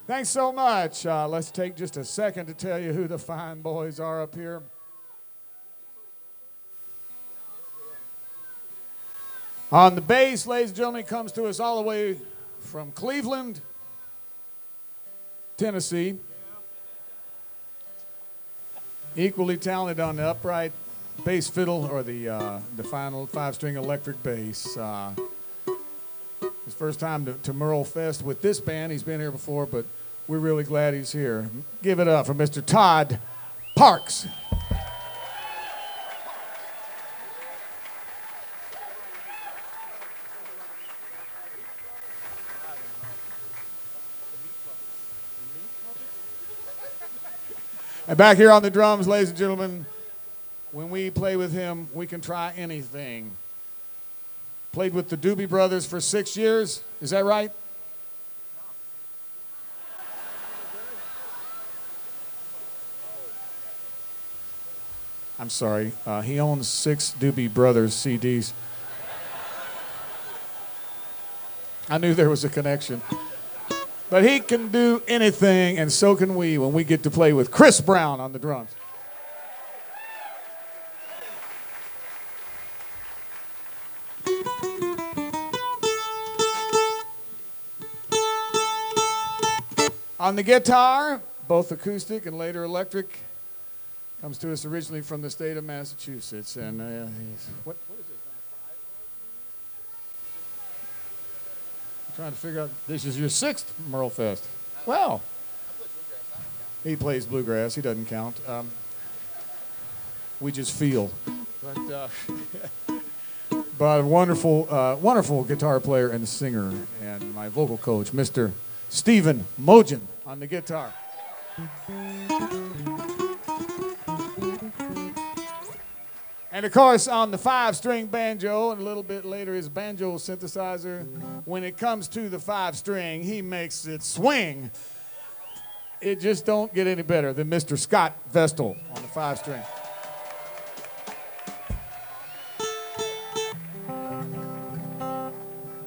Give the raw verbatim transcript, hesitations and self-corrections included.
Thanks so much. Uh, let's take just a second to tell you who the fine boys are up here. On the bass, ladies and gentlemen, comes to us all the way from Cleveland, Tennessee. Equally talented on the upright bass fiddle, or the uh, the final five-string electric bass. Uh, his first time to, to Merle Fest with this band. He's been here before, but we're really glad he's here. Give it up for Mister Todd Parks. And back here on the drums, ladies and gentlemen, when we play with him, we can try anything. Played with the Doobie Brothers for six years. Is that right? I'm sorry. Uh, he owns six Doobie Brothers C Ds. I knew there was a connection. But he can do anything, and so can we when we get to play with Chris Brown on the drums. On the guitar, both acoustic and later electric, comes to us originally from the state of Massachusetts. And uh, he's, what, what is this, number five? I'm trying to figure out, this is your sixth Merle Fest. Well, he plays bluegrass. He doesn't count. Um, we just feel. But, uh, but a wonderful, uh, wonderful guitar player and singer, and my vocal coach, Mister Stephen Mogen, on the guitar. And of course, on the five-string banjo, and a little bit later his banjo synthesizer, when it comes to the five-string, he makes it swing. It just don't get any better than Mister Scott Vestal on the five-string.